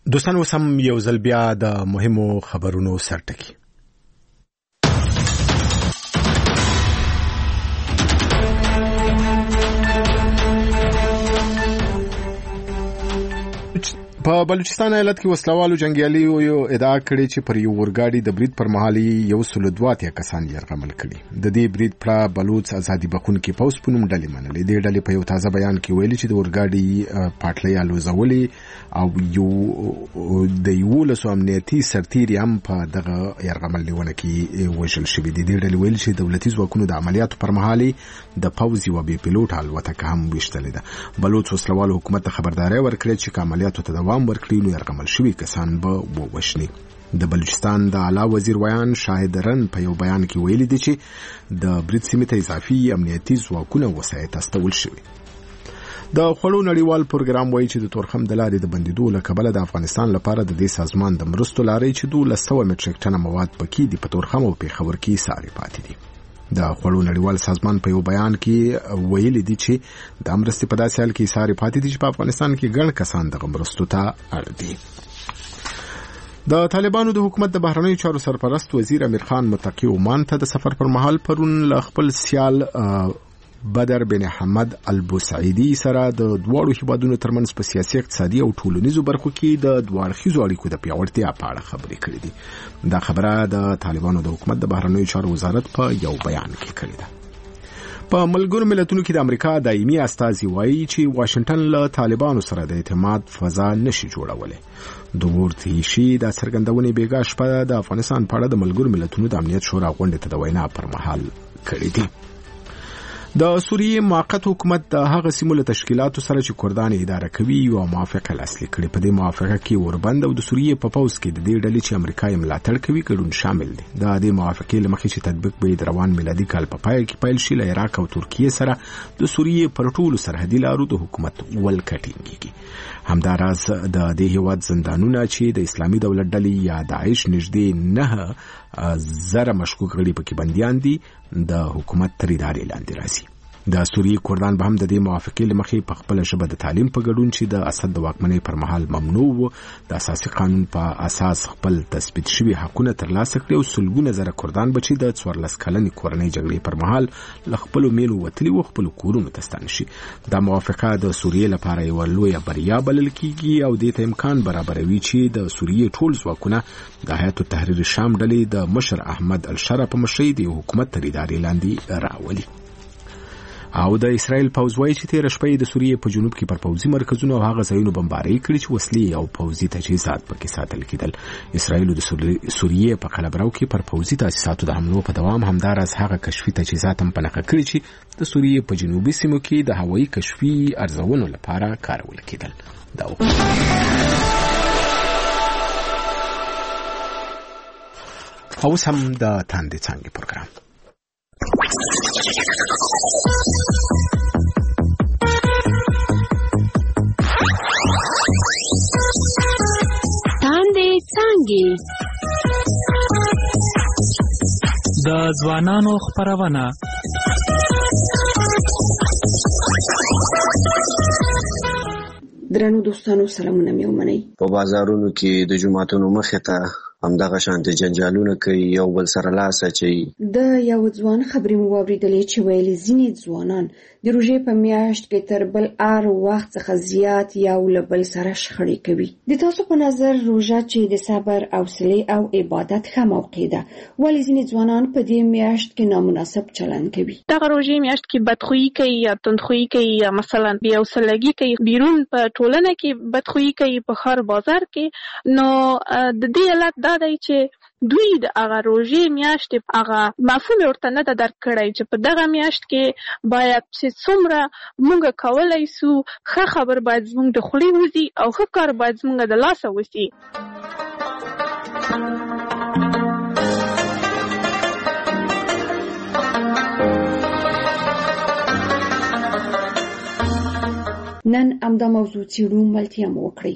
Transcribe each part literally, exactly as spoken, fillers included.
دوستانو سم یو ځل بیا د مهمو خبرونو سرټکی. په بلوچستان ایالت کې وسلوالو جنگیالیو یو ادعا کړې چې پر یو ورګاډي د برید پر مهال یو سل دوه اتیا کسان یرغمل کړي. د دې برید پر بلوچ ازادي بخونکي پوس په نوم ډلې منلې. د ډلې په یو تازه بیان کې ویلي چې د ورګاډي پټلۍ الوزولې او یو د یو لسو امنیتي سرتیري هم په دغه یرغمل لیونه کې وژل شوي دي. د ډلې ویلي چې دولتي ځواکونو د عملیاتو پر مهال د پوز یو بي پیلوټ الوتکه هم ویشتلې ده. بلوچ وسلوالو حکومت ته خبرداري ورکړه چې عملیاتو ته دوام ورکړي نو یرغمل شوي کسان به ووژني. د بلوچستان د اعلی وزیر ویان شاهد رن په یو بیان کې ویلي دي چې د برید سیمې ته اضافي امنیتي ځواکونه وسایط استول شوي. د خوړو نړیوال پروګرام وایي چې د تورخم د لارې د بندیدو له کبله د افغانستان لپاره د دې سازمان د مرستو لارې چې دولس سوه مټریک ټنه مواد پکې دي په تورخم او پېښور کې ساري پاتې دي. د خوړو نړیوال سازمان په یو بیان کې ویلي دي چې د مرستې په داسې حال کې ساري پاتې دي چې په افغانستان کې ګڼ کسان دغه مرستو ته اړ دي. د طالبانو د حکومت د بهرنیو چارو سرپرست وزیر امیر خان متقی عمان ته د سفر پر مهال پرون له خپل سیال بدر بن حمد البوسعیدی سره د دواړو هیوادونو ترمنځ په سیاسي اقتصادي او ټولنیزو برخو کې د دواړخیزو اړیکو د پیاوړتیا په اړه خبرې کړې دي. دا خبره د طالبانو د حکومت د بهرنیو چارو وزارت په یو بیان کې کړې ده. په ملګرو ملتونو کې د امریکا دایمي استازي وایي چې واشنگټن له طالبانو سره د اعتماد فضا نشي جوړولی. د ورتیشي د څرګندونې بیګا شپه د افغانستان په اړه د ملګرو ملتونو د امنیت شورا غونډې ته د وینا پر مهال کړې دي. د سوریې موقت حکومت د هغه سیمو له تشکیلاتو سره چې کردان اداره کوي یو موافقه لاسلیک کړې. په دې موافقه کې اوربند او د سوریې په پوز کې د دې ډلې چې امریکا یې ملاتړ کوي ګډون شامل دي. د دې موافقې له مخې چې تطبیق به د روان میلادي کال په پای کې پیل شي له عراق او ترکیې سره د سوریې پر ټولو سرحدي لارو د حکومت ولکه ټینګېږي. همداراز د دې هیواد زندانونه چې د اسلامي دولت ډلې یا داعش نږدې نه زره مشکوک غړي پکې بندیان دي د حکومت تر ادارې لاندې راځي. د سوریې کردان به هم د دې موافقې له مخې په خپله ژبه د تعلیم په ګډون چې د اسد د واکمنۍ پر مهال ممنوع و د اساسي قانون په اساس خپل تثبیت شوي حقونه ترلاسه کړي او سلګونه زره کردان به چې د څوارلس کلنې کورنۍ جګړې پر مهال له خپلو میلو وتلي و خپلو کورونو ته ستانه شي. دا موافقه د سوریې لپاره یوه لویه بریا بلل کیږي او دې ته امکان برابروي چې د سوریې ټول ځواکونه د هیئت التحریر شام ډلې د مشر احمد الشرا په مشرۍ د حکومت تر ادارې لاندې راولي. او د اسرائیل پوځ وایي چې تېره شپه د سوریې په جنوب کې پر پوځي مرکزونو او هغه ځایونو بمبارۍ کړي چې وسلې او پوځي تجهیزات پکې ساتل کېدل. اسرائیل د سوریې په قلمرو کې پر پوځي تاسیساتو د حملو په دوام همداراز هغه کشفي تجهیزات هم په نښه کړي چې د سوریې په جنوبي سیمو کې د هوایي کشفي ارزونو لپاره کارول کېدل. دا اوس هم د تاندې څانګې پروګرام. تاندې څانګې د ځوانانو خپرونه. درنو دوستانو سلامونه مې ومنئ. په بازارونو کې د جوماتونو مخې ته همدغه شانتې جنجالونه کوي، یو بل سره لاس اچوي. د یو ځوان خبرې مو واورېدلې چې ویلي ځینې ځوانان د روژې په میاشت کې تر بل هر وخت څخه زیات یو له بل سره شخړې کوي. د تاسو په نظر روژه چې د صبر، حوصلې او عبادت ښه موقع ده، ولې ځینې ځوانان په دې میاشت کې نامناسب چلند کوي؟ دغه روژې میاشت کې بدخویي کوي یا تندخویي کوي یا مثلا بې حوصلګي کوي، بیرون په ټولنه کې بدخویي کوي، په ښار بازار کې. نو د دې علت دا دی چې دوی د هغه روژې میاشتې هغه مفهوم ورته نه ده درک کړی چې په دغه میاشت کې باید چې څومره موږ کولی سو ښه خبر باید زموږ د خولې وځي او ښه کار باید زموږ د لاسه وسي. نن همدا موضوع څېړو، ملتیا مو وکړئ.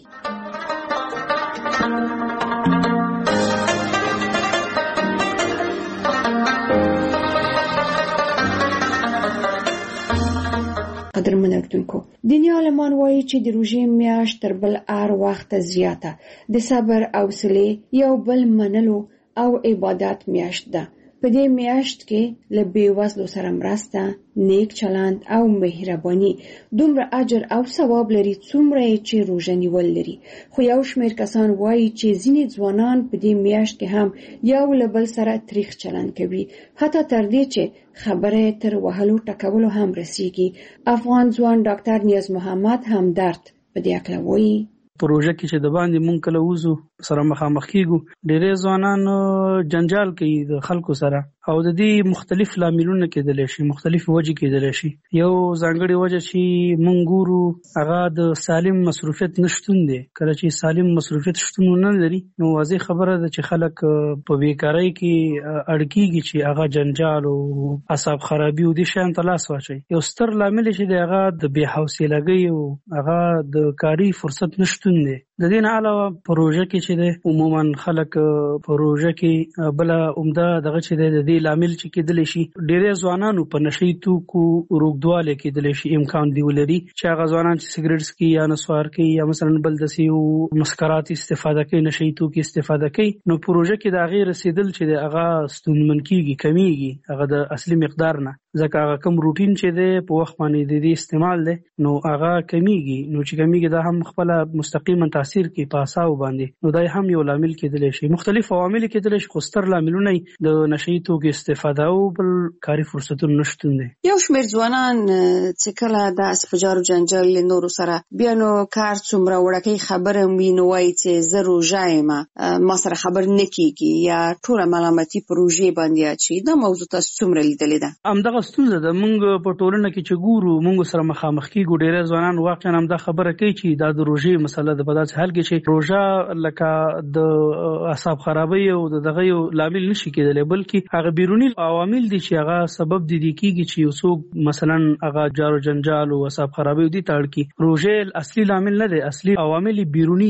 قدرمن اردوونکو دیني عالمان وایي چې د روژې میاشت تر بل هر وخت زیاته د صبر او حوصلې یو بل منلو او عبادت میاشت ده. په دې میاشت کې له بېوزلو سره مرسته، نیک چلند او مهرباني دومره اجر او ثواب لري څومره چې روژه نیول لري. خو یو شمېر کسان وایي چې ځینې ځوانان په دې میاشت کې هم یو له بل سره تریخ چلند کوي، حتی تر دې چې خبره تر وهلو ټکولو هم رسیږي. افغان ځوان ډاکټر نیاز محمد همدرد په دې اړه وایي. په روژه کې چې د باندې مونږ کله وځو سره مخامخ کیږو، ډېری ځوانان جنجال کوي د خلکو سره او د دې مختلف لاملونه کېدلی شي، مختلف وجې کېدلی شي. یو ځانګړې وجه چې مونږ ګورو هغه د سالم مصروفیت نشتون دی. کله چې سالم مصروفیت شتون نه لري نو واضح خبره ده چې خلک په بیکارۍ کې اړ کېږي چې هغه جنجال او اعصاب خرابي او دې شیانو ته لاس واچوي. یو ستر لامل چې دی هغه د بې حوصلګۍ او هغه د کاري فرصت نشتون دی. د دې نه علاوه په روژه کې چې دی عموما خلک په روژه کې بله عمده دغه چې دی د دې لامل چې کېدلی شي ډېری ځوانانو په نشهي توکو روږدوالی کېدلی شي، امکان دی ولري چې هغه ځوانان چې سګرټ څکي یا نسوار کوي یا مثلا بل داسې مسکرات استفاده کوي، نشهي توکي استفاده کوي، نو په روژه کې د هغې رسېدل چې دی هغه ستونزمن کېږي، کمیږي هغه د اصلي مقدار نه، ځکه هغه کوم روټین چې دی په وخت باندې د دې استعمال دی نو هغه کمیږي. نو چې کمیږي دا هم خپله مستقیما تاثیر کوي په اعصابو باندې، نو دا هم یو لامل کېدلی شي. مختلف عوامل کېدلی شي، خو ستر لاملونه د نشهي توکو استفاده او بل کاري فرصتونو نشتون دی. یو شمېر ځوانان چې کله داسې په جار و جنجال له نورو سره بیا نو کار څومره وړکۍ خبره وي نو وایي چې زه روژه یم، ما سره خبر نه کېږي یا ټوله ملامتي په روژې باندې اچوي. دا موضوع تاسو څومره لیدلې ده؟ همدغه ستونزه ده. موږ په ټولنه کې چې ګورو موږ سره مخامخ کېږو، ډېری ځوانان واقعا همدا خبره کوي چې دا د روژې مسله ده. په داسې حال کې چې روژه لکه د اعصاب خرابۍ او د دغه یو لامل نشي کېدلی، بلکې هغه بیروني عوامل دي چې هغه سبب دي دي کېږي چې یو څوک مثلا هغه جار و جنجال او اعصاب خرابۍ دي ته اړ کړي. روژې اصلي لامل نه دی، اصلي عوامل بیروني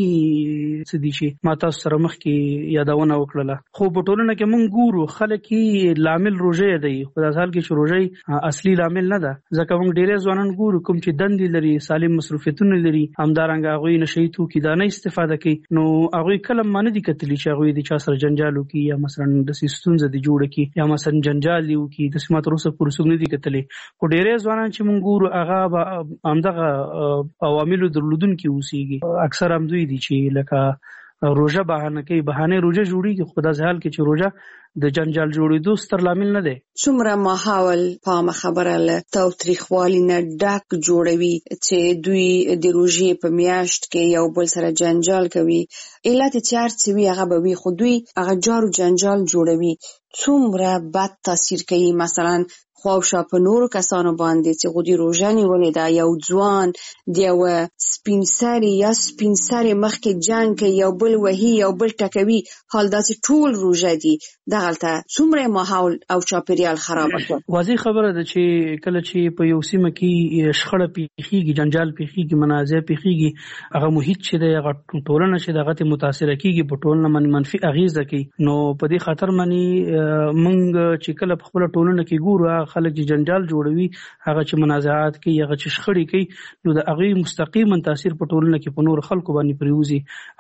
څه دي چې ما تاسو سره مخکې یادونه وکړله. خو په ټولنه کې موږ ګورو خلک یې لامل روژې دی، په داسې حال کې چې روژې اصلي لامل نه ده، ځکه موږ ډېری ځوانان ګورو کوم چې دندې لري، سالم مصروفیتونه لري، همدارنګه هغوی نشهي توکي دا نه استفاده کوي، نو هغوی کله ما نه دي کتلي چې هغوی د چا سره جنجال وکړي یا مثلا داسې ستونزه دي جوړه کړي یا مثلا جنجال دي وکړي، داسې ما تر اوسه پورې څوک نه دي کتلي. خو ډېری ځوانان چې موږ ګورو هغه به همدغه عواملو درلودونکي اوسېږي. اکثر هم دوی دي چې لکه روژه بهانه کوي، بهانې روژه جوړېږي، خو په داسې حال کې چې روژه د جنجال جوړېدو ستر لامل نه دی. څومره ماحول پامه خبره له تاوتریخوالي نه ډک جوړوي چې دوی د روژې په میاشت کې یو بل سره جنجال کوي. علت چې هر څه وي هغه به وي، خو دوی هغه جار و جنجال جوړوي. څومره بد تاثیر کوي مثلا خواوشا په نورو کسانو باندې چې غوډي روژه نیولې ده، یو ځوان د یو سپین سري یا سپین سري مخکې جنګ کوي، یو بل وهي یو بل ټکوي، حال داسې ټول روژه دي. دغلته څومره ماحول او چاپیریال خراب کړي. واضح خبره ده چې کله چې په یو سیمه کې شخړه پیښیږي، جنجال پیښیږي، منازع پیښیږي، هغه محیط چې دی هغه ټولنه چې دغه ته متاثره کیږي، په ټولنه باندې منفي اغیزه کوي. نو په دې خاطر باندې موږ چې کله په خپل ټولنه کې ګورو خلک چې جنجال جوړوي، هغه چې منازعات کوي، هغه چې شخړې کوي، نو د هغې مستقیما تاثیر په ټولنه کې په نور خلکو باندې پرېوځي.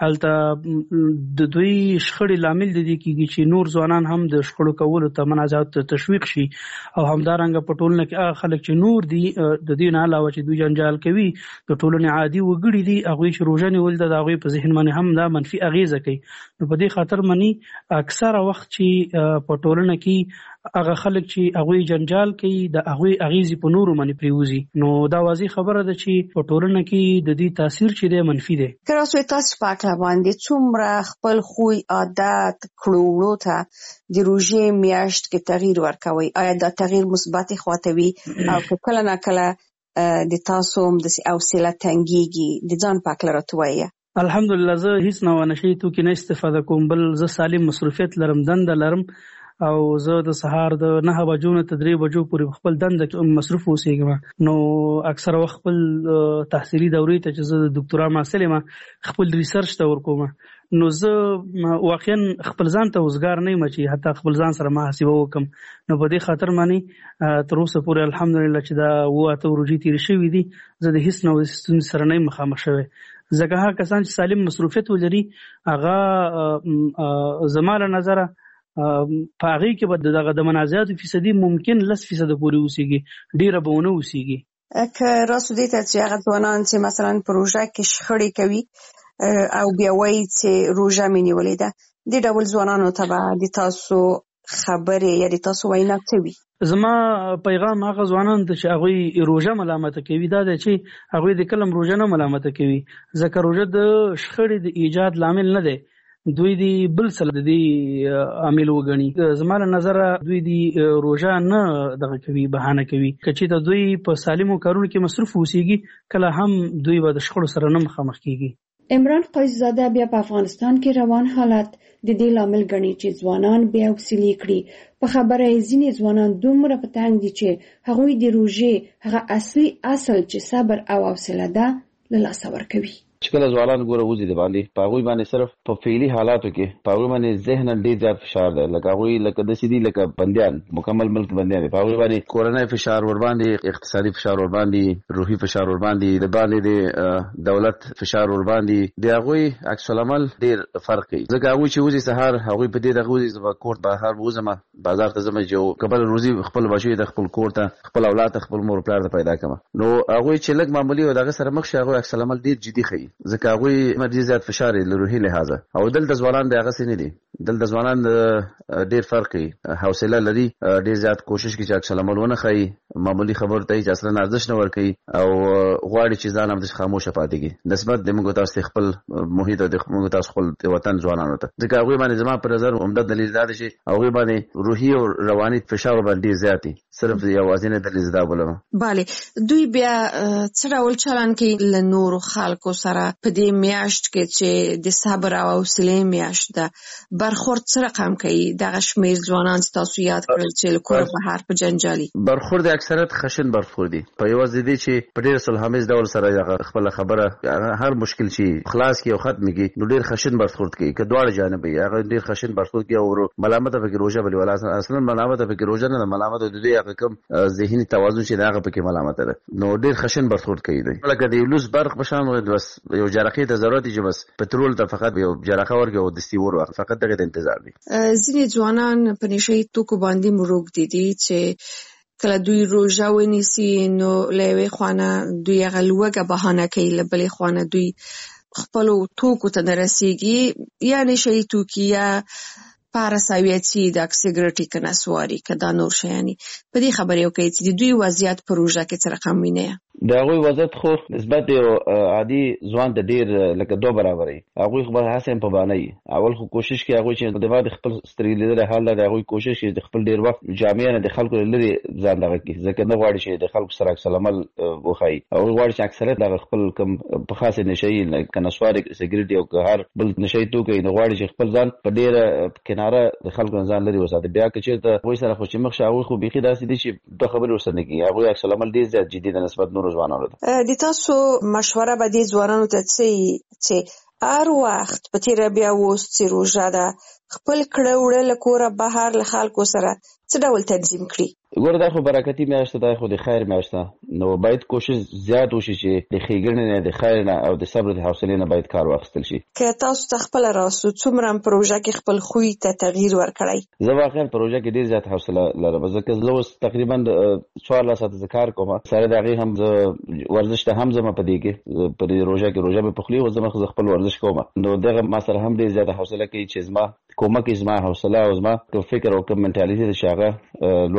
هلته د دوی شخړې لامل د دې کېږي چې نور ځوانان هم د شخړو کولو ته منازعاتو ته تشویق شي، او همدارنګه په ټولنه کې هغه خلک چې نور دي د دې نه علاوه چې دوی جنجال کوي د ټولنې عادي وګړي دي، هغوی چې روژه نیول ده د هغوی په ذهن باندې هم دا منفي اغیزه کوي. نو په دې خاطر باندې اکثره وخت چې په ټولنه کې هغه خلک چې هغوی جنجال کوي د هغوی اغیزې په نورو باندې پرېوځي، نو دا واضح خبره ده چې په ټولنه کې د دې تاثیر چې دی منفي دی. که راسوی تاسو په اړه باندې څومره خپل خوی عادت کړو وړو ته د روژې میاشت کې تغییر ورکوي؟ آیا دا تغییر مثبت خواته وي او که کله نه کله د تاسو هم داسې حوصله تنګېږي؟ د ځان په اړه راته ووایه. الحمدلله زه هیڅ نوع نشهي توکي نه استفاده کوم، بل زه سالم مصروفیت لرم، دنده لرم او زه د سهار د نه بجو نه تر درې بجو پورې خپل دنده مصروف اوسېږم. نو اکثر وخت خپل تحصیلي دورې ته چې زه د ډاکټرا محصل یم خپل ریسرچ ته ورکوم. نو زه واقعا خپل ځان ته وزګار نه یم چې حتی خپل ځان سره محاسبه وکم. نو په دې خاطر باندې تر اوسه پورې الحمدلله چې دا اووه اته ورځې تېرې شوي دي زه د هیڅ نوع ستونزې سره نه یم مخامخ شوی. ځکه هغه کسان چې سالم مصروفیت ولري هغه زما له نظره په هغې کې به دغه د منازعاتو فیصدي ممکن لس فیصده پورې اوسېږي، ډېره به ونه اوسېږي. که راسو دې ته چې هغه ځوانان چې مثلا پروژه کې شخړې کوي او بیا وایي چې روژه مې نیولې ده، دې ډول ځوانانو ته به د تاسو خبرې یا د تاسو وینا څه وي؟ زما پیغام هغه ځوانانو ته چې هغوی روژه ملامته کوي دا دی چې هغوی د کلم روژه نه ملامته کوي، ځکه روژه د شخړې د ایجاد لامل نه دی، دوی دی بل څه د دې عامل وګڼي. زما له نظره دوی دی روژه نه دغه کوي، بهانه کوي. که چېرته دوی په سالمو کارونو کې مصروف اوسېږي کله هم دوی به د شخړو سره نه مخامخ کېږي. عمران قیصزاده بیا په افغانستان کې روان حالات د دې لامل ګڼي چې ځوانان بیا حوصلې کړي. په خبره یې ځینې ځوانان دومره په تنګ دي چې هغوی د روژې هغه اصلي اصل چې صبر او حوصله ده له لاسه ورکوي. چې کله ځوانان ګوره وځي د باندې په هغوی باندې صرف په فعلي حالاتو کې په هغوی باندې ذهناً ډېر زیات فشار دی، لکه هغوی لکه داسې دي لکه بندیان، مکمل ملک بندیان دي. په هغوی باندې کورنۍ فشار ورباندې، اقتصادي فشار ورباندې، روحي فشار ورباندې، د باندې د دولت فشار ورباندې، د هغوی عکس العمل ډېر فرق کوي. ځکه هغوی چې وځي سهار هغوی په دې دغه وځي زه کور بهر وځم بازار ته ځم چې کبل روزي خپل بچي ته خپل کور ته خپل اولاد ته خپل مور پلار ته پیدا کړم. نو هغوی چې لږ معمولي او دغه سره مخ شي هغوی عکس العمل ډېر جدي ښیي، ځکه هغوی مرجي زیات فشار له روحي لحاظه. او دلته ځوانان د هغه څه نه دي، دلته ځوانان ډېر فرق کوي، حوصله لري، ډېر زیات کوشش کوي چې عکس العمل ونه ښیي، معمولي خبرو ته چې اصلا ارزښت نه ورکوي او غواړي چې ځان همداسې خاموشه پاتې کړي نسبت د موږ تاسو خپل محیط او د موږ تاسو خپل وطن ځوانانو ته. ځکه هغوی باندې زما په نظر عمده دلیل دا دی چې هغوی باندې روحي او رواني فشار باندې ډېر زیات دي. صرف یوازینی دلیل دا بولم. بله، دوی بیا څه ډول چلند کوي له نورو خلکو سره په دې میاشت کې چې د صبر او حوصلې میاشت ده؟ برخورد څه رقم کوي دغه شمېر ځوانان چې تاسو یاد کړل چې له کوره بهر په جنجالي برخورد اکثریت خشن برخورد دي، په یوازې دي چې په ډېر صلحامیز ډول سره خپل خبره هر مشکل چې خلاص کړي او ختم کړي نو ډېر خشن برخورد کوي. که دواړه جانب وي هغه ډېر خشن برخورد کوي او ملامت پکې روژه بلي ولا اصلا ملامت پکې روژه نه، ملامت د دې هغه کم ذهني توازن چې هغه پکې ملامت ده. نو ډېر خشن برخورد کوي دوی لکه د یو لوس برق په شان بس یو جرقې ته ضرورت چې بس پټرول ته فقط یو جرقه ورکړي او د سیور وخت فقط دغه انتظار دي. ځینې ځوانان په نشي توکو باندې مروږ دي چې کله دوی روژه ونیسي نو له یوې خوانه دوی هغه لوږه بهانه کوي، له بلې خوانه دوی خپلو توکو ته نه رسېږي، یا نشهیي توکي یا پارساویتي د سګرټي که نسواري که دا نور شیانې. په دې خبرې وکړئ چې د دوی وضعیت په روژه کې څه رقم وینئ؟ د هغوی وضعیت خو نسبت یو عادي ځوان ته ډېر لکه دوه برابر وي. هغوی خو هسې هم په بانه وي، اول خو کوشش کوي هغوی چې د بعد خپل سترګې لیدلی حال ده، هغوی کوشش کوي د خپل ډېر وخت جامع نه د خلکو لرې ځان دغه کړي، ځکه نه غواړي چې د خلکو سره عکس العمل وښایي. هغوی غواړي چې اکثریت دغه خپل کوم په خاصې نشهیي که نسواري سګرټ او که هر بل نشهیي توکی نو غواړي چې خپل ځان په ډېره کناره د خلکو نه ځان لرې وساتي. بیا که چېرته هغوی سره خو چې مخ شي هغوی خو بیخي داسې دي چې دوه خبرې ورسره نه کوي، هغوی عکس العمل ډېر زیات جدي د نسبت نورو ځوانانو ته. د تاسو مشوره به دې ځوانانو ته څه چې هر وخت په تېره بیا اوس چې روژه ده خپل کړه وړه له کوره بهر له خلکو سره څه ډول تنظیم کړي؟ ګوره دا خو برکتي میاشت ده، خو د خیر میاشت ده، نو باید کوشش زیات وشي چې د ښېګڼې نه د خیر نه او د صبر د حوصلې نه باید کار واخیستل شي. که تاسو ته خپله راسو څومره په روژه کې خپل خوی ته تغییر ورکړی؟ زه واقعا په روژه کې ډېر زیات حوصله لرم، ځکه زه اوس تقریبا څوارلس ساعته زه کار کوم، سره د هغې هم زه ورزش ته هم ځم په دې کې په دې روژه کې روژه مې په خولې او زه زه خپل ورزش کوم، نو دغه ما سره هم ډېر زیاته حوصله کوي چې زما کومک زما حوصله او زما فکر او کوم منټالیټي چې هغه لوړ راکړي.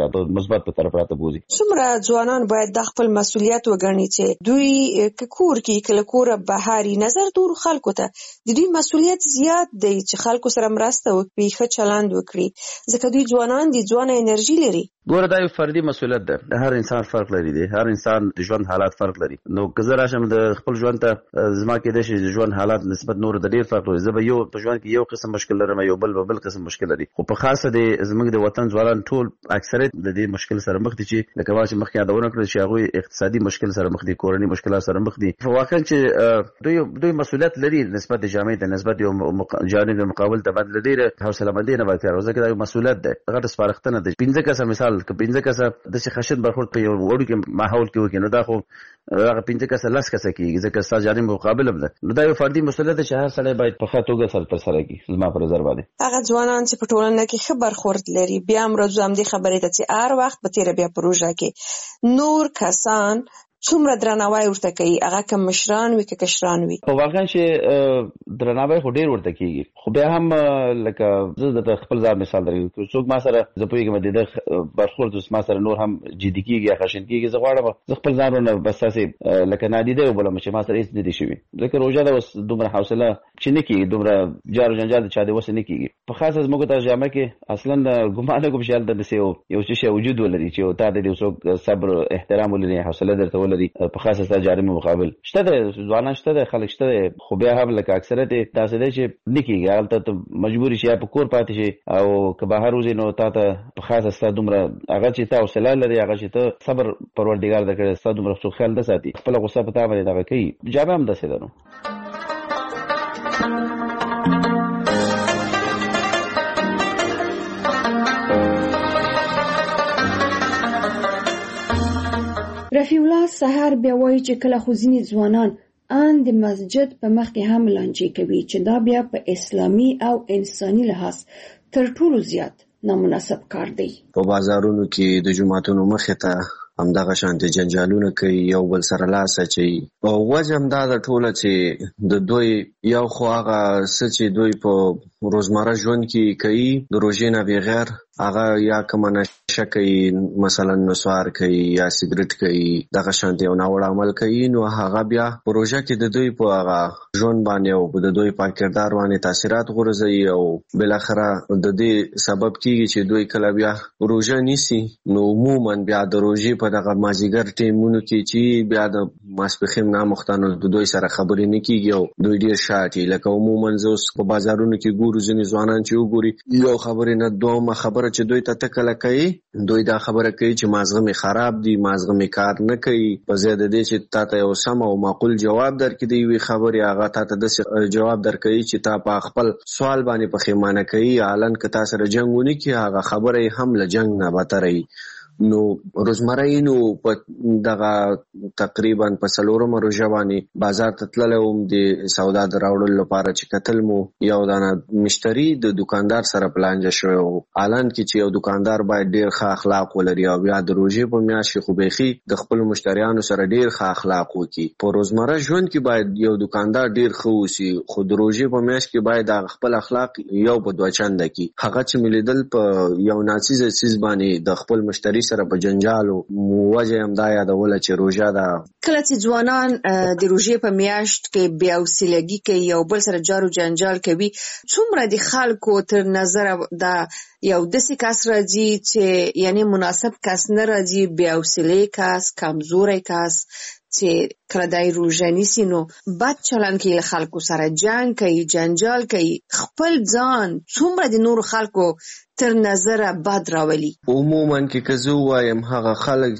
تغیراتو مثبت په طرف راته بوزي. څومره ځوانان باید د خپل مسولیت وګڼي چې دوی کور کې کله کور بهاري نظر دور خلکو ته د دوی مسولیت زیات دی چې خلکو سره مرسته وکړي، ښه چلند وکړي، ځکه دوی ځوانان دي، ځوانه انرژي لري. ګوره دا یو فردي مسولیت ده، هر انسان فرق لري دی، هر انسان د ژوند حالات فرق لري. نو که زه راشم د خپل ژوند ته زما کېدای شي د ژوند حالات نسبت نور د ډېر فرق لري، زه به یو په ژوند کې یو قسم مشکل لرم، یو بل به بل قسم مشکل لري، خو په خاصه د زموږ د وطن ځوانان ټول اکثریت د دې مشکل سره مخ دي چې لکه ما چې مخکې یادونه کړل چې هغوی اقتصادي مشکل سره مخ دي، کورني مشکلات سره مخ دي. واقعا چې دوی دوی مسولیت لري نسبت د جامعې ته، نسبت یو جانب مقابل ته باندې ډېره حوصله مندي نه باید کار، ځکه دا یو مسولیت ده، غټ سپارښتنه ده. پنځه کسه مثال که پنځه کسه د څه خشن برخورد په یو وړو کې ماحول کې وکړي، نو دا خو هغه پنځه کسه لس کسه کېږي، ځکه ستا جانب مقابل هم ده. نو دا یو فردي مسولیت ده چې هر سړی باید په ښه توګه سره ترسره کړي. زما په نظر باندې هغه ځوانان چې په ټولنه کې ښه برخورد لري، بیا هم راځو همدې خبرې ته چې هر وخت په تېره بیا پروژه کې نور کسان څومره درناوی ورته کوي، هغه که مشران وي که کشران وي. خو واقعا چې درناوی خو ډېر ورته کېږي، خو بیا هم لکه زه درته خپل ځان مثال درکوم، که څوک ما سره زه پوهېږم د ده برخورد ما سره نور هم جدي کېږي یا خشن کېږي، زه غواړم زه خپل ځان ورنه بس داسې لکه نادیده وبولم چې ما سره هېڅ نه دي شوي، ځکه روژه ده اوس دومره حوصله چې نه کېږي، دومره جار و جنجال د چا د وسه نه کېږي. په خاصه زموږ ته جامعه کې اصلا ګمان نه کوم چې هلته داسې یو څه شی وجود ولري چې تا د یو څوک صبر احترام ولري، حوصله درته ولري، په خاصه جاري مقابل شته ده، ځوانان شته ده، خلک شته ده، خو بیا هم لکه اکثریت داسې دی چې نه کېږي، هلته ته مجبوري شي یا په کور پاتې شي، او که بهر وځې نو تا ته په خاصه ستا دومره هغه چې تا حوصله لري، هغه چې ته صبر پروردګار درکړی، ستا دومره څوک خیال نه ساتي، خپله غصه په تا باندې دغه کوي. جامعه هم داسې ده. نو رفیع الله سحر بیا وایي چې کله خو ځینې ځوانان ان د مسجد په مخ کې هم لانجې کوي، چې دا بیا په اسلامي او انساني لحاظ تر ټولو زیات نامناسب کار دی. په بازارونو کې د جوماتونو مخې ته همدغه شانتې جنجالونه کوي، یو بل سره لاس اچوي، او وجه هم دا ده ټوله چې د دوی یو خو هغه څه چې دوی په روزمره ژوند کې کوي د روژې نه بغیر، هغه یا کومه نشه کوي، مثلا نسوار کوي یا سګرټ کوي، دغه شانتې یو ناوړه عمل کوي، نو هغه بیا په روژه کې د دوی په هغه ژوند باندې او د دوی په کردار باندې تاثیرات غورځوي، او بالاخره د دې سبب کېږي چې دوی کله بیا روژه نیسي، نو عموما بیا د روژې په دغه مازدیګر ټیمونو کې چې بیا د ماسپښین نامختانو د دوی سره خبرې نه کېږي او دوی ډېر شاټي. لکه عموما زه اوس په بازارونو کې ګورو ځینې ځوانان چې وګوري یو خبرې نه دومه خبره چې دوی ته تکله کوي، دوی دا خبره کوي چې مازغه مې خراب دي، مازغه مې کار نه کوي، په ځای د دې چې تا ته یو سم او معقول جواب درکړي د یوې خبرې، هغه تا ته داسې جواب درکوي چې تا په خپل سوال باندې پښیمانه کوي، حالان که تا سره جنګ ونه کړي هغه خبره یې هم له جنګ نه بدتره وي. نو روزمره یې نو په دغه تقریبا په څلورمه روژه باندې بازار ته تللی وم د سودا د راوړلو لپاره، چې کتل مو یو دانه مشتري د دکاندار سره په لانجه شوی و، حالان کې چې یو دکاندار باید ډېر ښه اخلاق ولري، او بیا د روژې په میاشت کې خو بیخي د خپلو مشتریانو سره ډېر ښه اخلاق وکړي. په روزمره ژوند کې باید یو دکاندار ډېر ښه اوسي، خو د روژې په میاشت کې باید هغه خپل اخلاق یو په دوه چنده کړي. هغه چې مې لیدل په یو ناڅیزه څیز باندې د خپل مشتري سره په جنجالو، وجه هم دا یادوله چې روژه ده. کله چې ځوانان د روژې په میاشت کې بې حوصلګي کوي، یو بل سره جار و جنجال کوي، څومره د خلکو تر نظره دا یو داسې کس راځي چې یعنی مناسب کس نه راځي، بې حوصلې کس، کمزوری کس چې کله دای روژه نیسي نو بد چلند کوي، له خلکو سره جنګ کوي، جنجال کوي، خپل ځان څومره د نورو خلکو تر نظره بد راولي. عموما کې که زه ووایم هغه خلک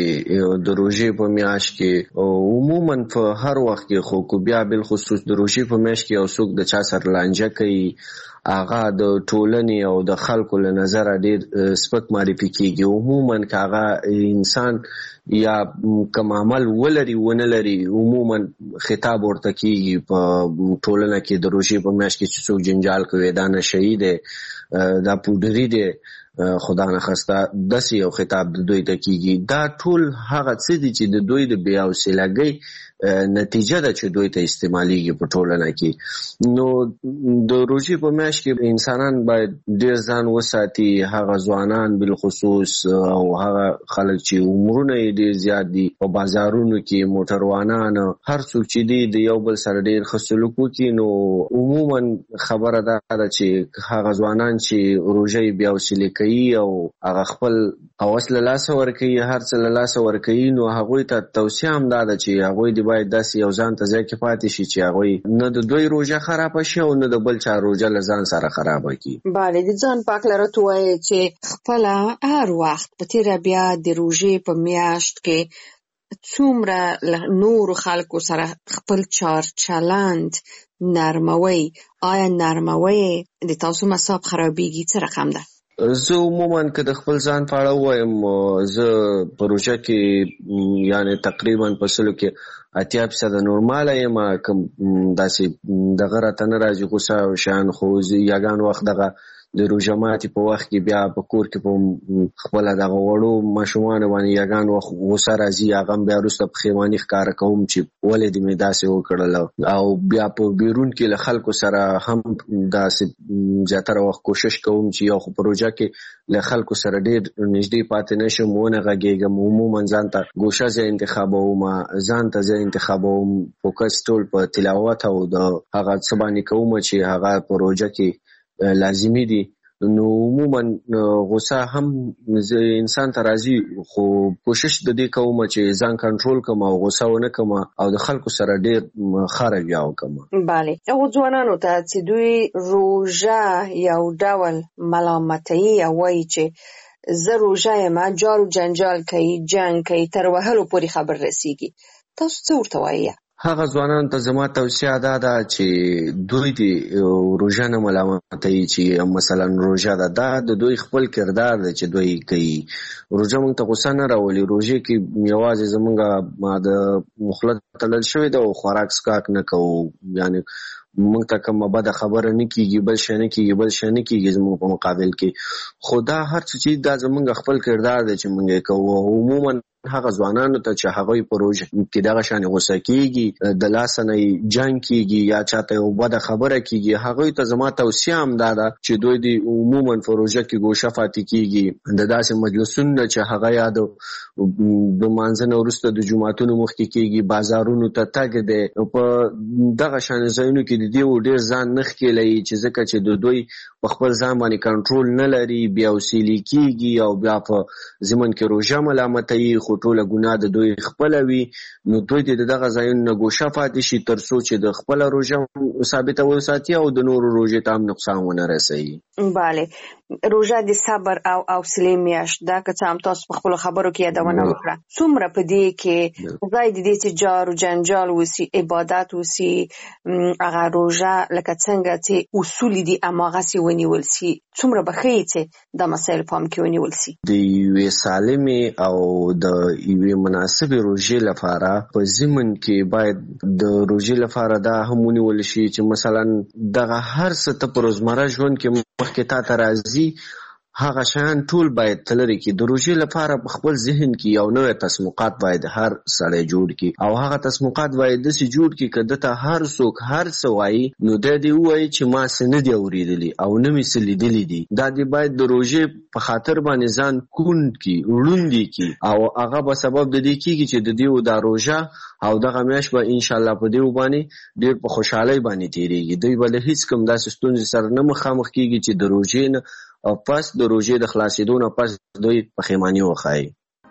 چې د روژې په میاشت کې، عموما په هر وخت کې، خو بیا بالخصوص د روژې په میاشت کې یو څوک د چا سره لانجه کوي، هغه د ټولنې او د خلکو له نظره ډېر سپک معرفي کېږي. عموما که هغه انسان یا کوم عمل ولري ونه لري، عموما خطاب ورته کېږي په ټولنه کې د روژې په میاشت کې چې څوک جنجال کوي، دا نشهي دی، دا پودري دی، خدا نه خسته داسې یو خطاب د دوی ته کیږي. دا ټول هغه څه دي چې د دوی د بې حوصلګۍ نتیجه ده چې دوی ته استعمالیږي په ټولنه کې. نو د روژې په میاشت کې انسانان باید ډېر ځان وساتي، هغه ځوانان بالخصوص او هغه خلک چې عمرونه یې ډېر زیات دي، په بازارونو کې موټروانان، هر څوک چې دی د یو بل سره ډېر ښه سلوک وکړي. نو عموما خبره دا ده چې هغه ځوانان چې روژه یې بې حوصلې کوي او هغه خپل هوس له لاسه ورکوي، هر څه له لاسه ورکوي، نو هغوی ته توصیه هم دا ده چې هغوی د باید داسې یو ځان ته ځای کې پاتې شي چې هغوی نه د دوی روژه خرابه شي او نه د بل چا روژه له ځان سره خرابه کړي. بله، د ځان پاک لرت وایي چې خپله هر وخت په تیره بیا د روژې په میاشت کې څومره نورو خلکو سره خپل چار چلند نرموي. آیا نرموي د تاسو مصاب خرابېږي؟ څه رقم ده؟ زه عموما که د خپل ځان په اړه وایم، زه په روژه کې یعنی تقریبا په سلو کې اتیا فیصده نورماله یم. کوم داسې دغه راته نه راځي غوسه او شیان، خو یګان وخت دغه د روژه ماتي په وخت کې بیا په کور کې په خپله دغه وړو ماشومانو باندې یګان وخت غوسه راځي، هغه بیا وروسته پښیماني ښکاره کوم چې ولې دې مې داسې وکړل، او بیا په بیرون کې له خلکو سره هم داسې زیاتره وخت کوشش کوم چې یو خو په روژه کې له خلکو سره ډېر نږدې پاتې نه شم، ونه غږېږم. عموما ځان ته ګوشه ځای انتخابوم، ځان ته ځای انتخابوم، فوکس ټول په تلاوت او د هغه څه باندې کوم چې هغه په روژه کې لازمي دي. نو عموما غوسه هم انسان ته راځي، خو کوشش د دې کوم چې ځان کنټرول کوم او غوسه ونه کوم او د خلکو سره ډېر ښه رویه وکړم. بله، هغو ځوانانو ته چې دوی روژه یو ډول ملامتوي او وایي چې زه روژه یم، جار و جنجال کوي، جنګ کوي، تر وهلو پورې خبر رسیږي، تاسو څه ورته وایي؟ هغه ځوانانو ته زما توصیه دا ده چې دوی د روژه نه ملامتوي چې مثلا روژه ده، دا د دوی خپل کردار دی چې دوی کوي. روژه موږ ته غوسه نه راولي، روژې کې یوازې زموږ د مخله تړل شوې ده او خوراک څښاک نه کوو، یعنی موږ ته کومه بده خبره نه کېږي، بل شی نه کېږي، بل شی نه کېږي زموږ په مقابل کې. خو دا هر څه چې دا زموږ خپل کردار دی چې موږ یې کوو. عموما هغه ځوانانو ته چې هغوی په روژه کې دغه شانې غوسه کېږي، د لاسه نه جنګ کېږي یا چاته یو بده خبره کېږي، هغوی ته زما توصیه هم دا ده چې دوی د عموما په روژه کې ګوشه پاتې کېږي، د داسې مجلسونو چې هغه یا د لمانځه نه وروسته د جوماتونو مخکې کېږي، بازارونو ته تګ دی، په دغه شانې ځایونو کې د دې ډېر ځان نه ښکېلوي چې ځکه چې د دوی په خپل ځان باندې کنټرول نه لري، بې حوصلې کېږي او بیا په ضمن کې روژه ملامتوي، خو ټوله ګناه د دوی خپله وي. نو دوی دې د دغه ځایونو نه ګوشه پاتې شي تر څو چې د خپله روژه ثابته وساتي او د نورو روژې ته هم نقصان ونه رسوي. بله، روژه د صبر او حوصلې میاشت ده، که څه هم تاسو په خپلو خبرو کې یادونه وکړه. څومره په دې کې ځای د دې چې جار و جنجال وسي، عبادت وسي، هغه روژه لکه څنګه چې اصول دي هماغسې ونیول سي، څومره به ښیي چې دا مسایل پام کې ونیول سي؟ د یوې سالمې او د یوې مناسبې روژې لپاره په ضمن کې باید د روژې لپاره دا هم ونیول شي چې مثلا دغه هر څه ته په روزمره ژوند کې مخکې تا ته راځي، هغه شیان ټول باید تلري کې. د روژې لپاره په خپل ذهن کې یو نوی تصمیمات باید هر سړی جوړ کړي او هغه تصمیمات باید داسې جوړ کړي که دته هر څوک هر څه وایي نو دا دې ووایي چې ما څه نه دي اورېدلي او نه مې څه لیدلي دي. دا دې باید د روژې په خاطر باندې ځان کوڼ کړي، ړوند کړي او هغه به سبب د دې کېږي چې د دې دا روژه او دغه میاشت به انشاءالله په دې باندې ډېر په خوشحالۍ باندې تېرېږي. دوی به له هېڅ کوم داسې ستونزې سره نه مخامخ کېږي چې د روژې نه او پس د روژې د خلاصېدو نه پس دوی پښیماني وښایي.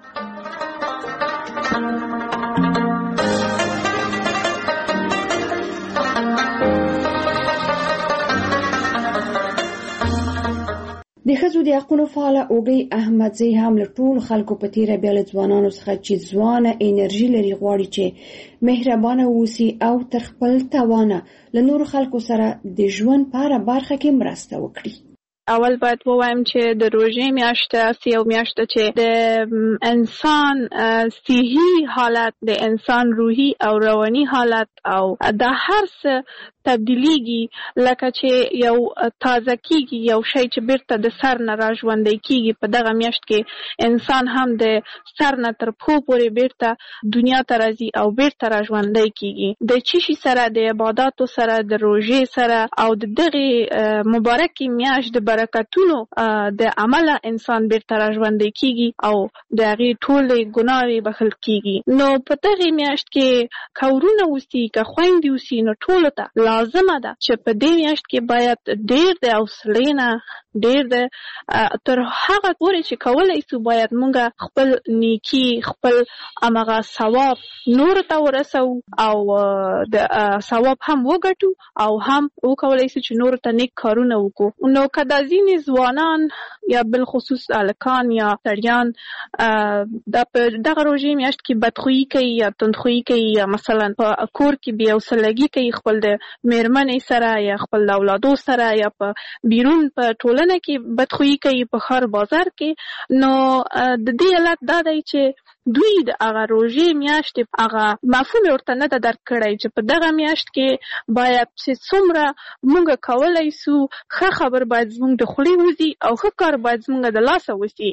د ښځو د حقونو فعاله اوږۍ احمدزۍ هم له ټولو خلکو په تېره بیا له ځوانانو څخه چې ځوانه انرژي لري غواړي چې مهربانه اوسي او تر خپل توانه له نورو خلکو سره د ژوند په هره برخه کې مرسته وکړي. اول باید ووایم چې د روژې میاشت است یو میاشت چې د انسان صحي حالت، د انسان روحي او رواني حالت او د هر څه تبدیلیږي، لکه چې یو تازه کیږي، یو شی چې بیرته د سر نه را ژوندی کیږي. په دغه میاشت کې انسان هم د سر نه تر پښو پورې بیرته دنیا ته راځي او بیرته را ژوندی کیږي. د چشي سره، د عباداتو سره، د روژې سره او د دغه مبارکې میاشت د برکتونو د عمله انسان بیرته را ژوندی کیږي او د هغې ټولې ګناوې بخښل کیږي. نو په دغه میاشت کې که ورونه اوسي، که خویندې اوسي، نو ټولو ته لازمه ده چې په دې میاشت کې باید ډېر د حوصلې نه، ډېر د تر هغه پورې چې کولی سو باید مونږ خپل نیکي، خپل همغه ثواب نورو ته ورسو او د ثواب هم وګټو او هم وکولی سو چې نورو ته نیک کارونه وکړو. نو که دا ځینې ځوانان یا بالخصوص هلکان یا سړیان د په دغه روژې میاشت کې بدخویي کوي یا تندخویي کوي یا مثلا په کور کې بې حوصلګي کوي خپل د مېرمنې سره یا خپل د اولادو سره یا په بیرون په ټولنه کې بدخویي کوي په ښار بازار کې، نو د دې علت دا دی چې دوی د هغه روژې میاشت هغه مفهوم ورته نه ده درک کړی چې په دغه میاشت کې باید چې څومره مونږ کولی سو ښه خبر باید زموږ د خولې وځي او ښه کار باید زموږ د لاسه وسي.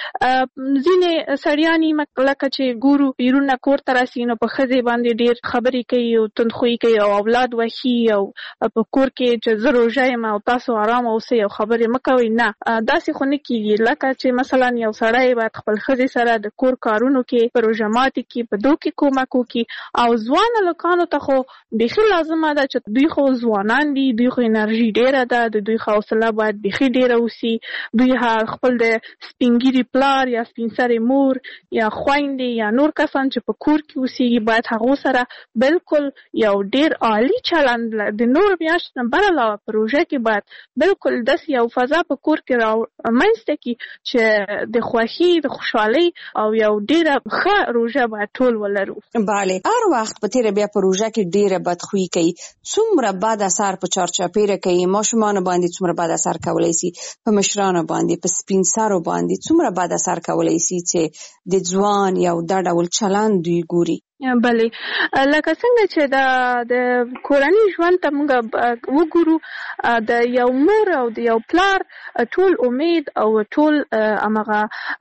ځینې سړیان لکه چې ګورو بیرون نه کور ته راسي نو په ښځې باندې ډېر خبرې کوي او تندخویي کوي او اولاد وښي او په کور کې چې زه روژه یم او تاسو ارامه اوسئ او خبرې مه کوئ. نه، داسې خو نه کېږي. لکه چې مثلا یو سړی باید خپل ښځې سره د کور کارونو کې، په روژه ماتي کې، په دو کې کومک وکړي. او ځوان هلکانو ته خو بیخي لازمه ده چې دوی خو ځوانان دي، دوی خو انرژي ډېره ده، د دوی خو حوصله باید بیخي ډېره اوسي. دوی خپل د سپین ږیري پلار یا سپین سرې مور یا خویندې یا نور کسان چې په کور کې اوسېږي باید هغو سره بالکل یو ډېر عالي چلند د نور میاشت نه بر علاوه په روژه کې باید بالکل داسې یو فضا په کور کې رامنځته کړي چې د خوښۍ، د خوشحالۍ او یو ډېره ښه روژه باید ټول ولرو. بله، هر وخت په تیره بیا په روژه کې ډېره بدخویي کوي. څومره بد اثر په چارچاپېره کوي، ماشومانو باندې څومره بد اثر کولی سي، په مشرانو باندې، په سپین سرو باندې څومره بد اثر کولی سي چې د ځوان یو دا ډول چلند دوی ګوري. بله، لکه څنګه چې د د کورني ژوند ته موږ وګورو، د یو مور او د یو پلار ټول امید او ټول همغه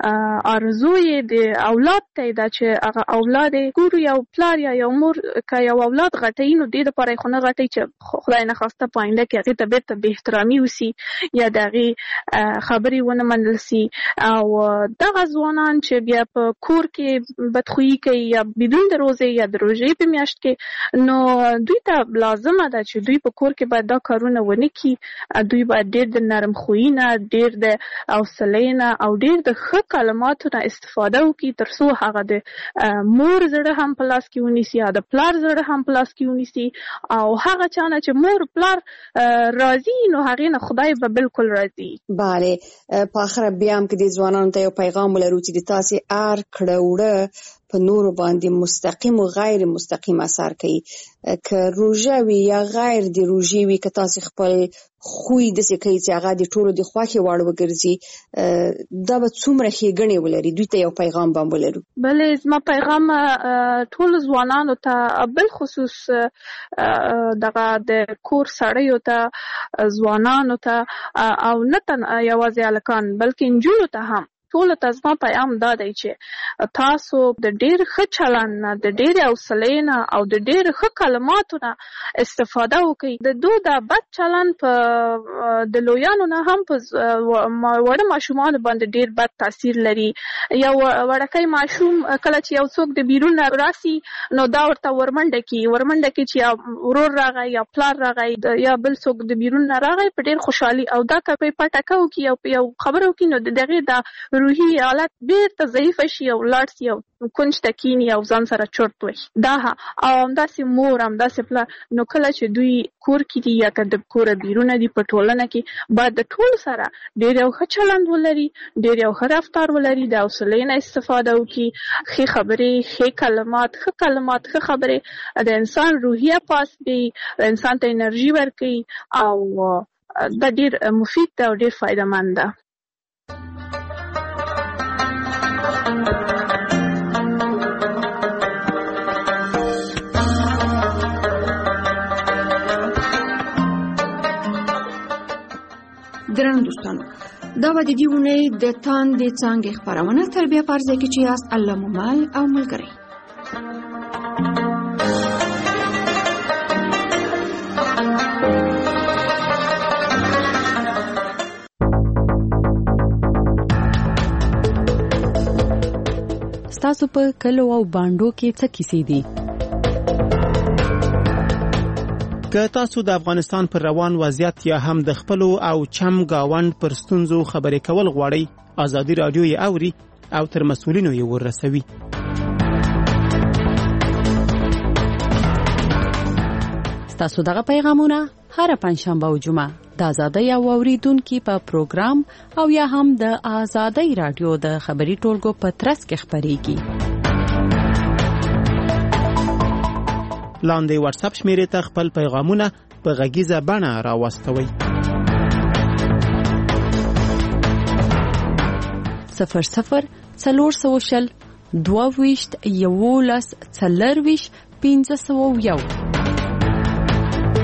آرزو یې د اولاد ته ده چې هغه اولاد یې ګورو. یو پلار یا یو مور که یو اولاد غټوي نو دې دپاره یې خو نه غټوي چې خدای نخواسته په آینده کې هغې ته بېرته بې احترامي وسي یا د هغې خبرې ونه منل سي. او دغه ځوانان چې بیا په کور کې بدخویي کوي یا بدون د روزه یا د روژې په میاشت کې، نو دوی ته لازمه ده چې دوی په کور کې باید دا کارونه ونه کړي. دوی باید ډېر د نرم خویي نه، ډېر د حوصلې نه او ډېر د ښه کلماتو نه استفاده وکړي تر څو هغه د مور زړه هم په لاس کې ونیسي یا د پلار زړه هم په لاس کې ونیسي. او هغه چا نه چې مور پلار راضي نو هغې نه خدای به بالکل راضي. بله، په آخره بیا هم که د ځوانانو ته یو پیغام ولرو چې د تاسې هر کړه وړه په نورو باندې مستقیم او غیر مستقیم اثر کوي، که روژه وي یا غیر د روژې وي، که تاسې خپل خوی داسې کوي چې هغه د ټولو د خوښې وړ وګرځي، دا به څومره ښېګڼې ولري. دوی ته یو پیغام به هم ولرو. بلې، زما پیغام ټولو ځوانانو ته بالخصوص دغه د کور سړیو ته، ځوانانو ته او نه تنها یوازې هلکان بلکې نجونو ته هم ټولو ته زما پیغام دا دی چې تاسو د ډېر ښه چلند نه، د ډېرې حوصلې نه او د ډېر ښه کلماتو نه استفاده وکړئ. د دو دا بد چلند په د لویانو نه هم په وړه ماشومانو باندې ډېر بد تاثیر لري. یو وړکی ماشوم کله چې یو څوک د بیرون نه راسي نو دا ورته ورمنډه کړي ورمنډه کړي چې یا ورور راغی یا پلار راغی یا بل څوک د بیرون نه راغی په ډېر خوشحالي، او دا که په پټکه وکړي او یو خبره وکړي نو د هغې دا روحي حالت بیرته ضعیفه شي او لاړ شي او کونج ته کیني او ځان سره چرت وهي. دا او همداسې مور همداسې پلار، نو کله چې دوی کور کې دي یا که د کوره بیرونه دي په ټولنه کې باید د ټولو سره ډېر یو ښه چلند ولري، ډېر یو ښه رفتار ولري، د حوصلې نه استفاده وکړي، ښې خبرې، ښې کلمات، ښه کلمات، ښه خبرې د انسان روحیه پاس کوي، انسان ته انرژي ورکوي او دا ډیر مفید ده او ډیر فایده‌مند ده. درنو دوستانو، دا به د دې اونۍ د تاندې څانګې خپرونه تر بیا په ځای کې چې یاست الله مو مل او ملګری. ستاسو په کلو او باندو کې څه کیسې دي؟ که تاسو د افغانستان پر روان وضعیت یا هم د خپلو او چم گاوند پر ستونزو خبرې کول غواړئ، ازادي رادیو یې اوري او تر مسؤلینو یې ورسوي. ستاسو دغه پیغامونه هر پنځشنبه او جمعه د آزادۍ او اوریدونکو په پروګرام او یا هم د آزادۍ رادیو د خبري ټولګو په ترڅ کې خبريږي. لاندې واتس اپ شمیرې ته خپل پیغامونه په غږیزه بڼه راوستوئ. صفر صفر څلور سوه شل دوه ویشت یولس څلور ویشت پنځه سوه یو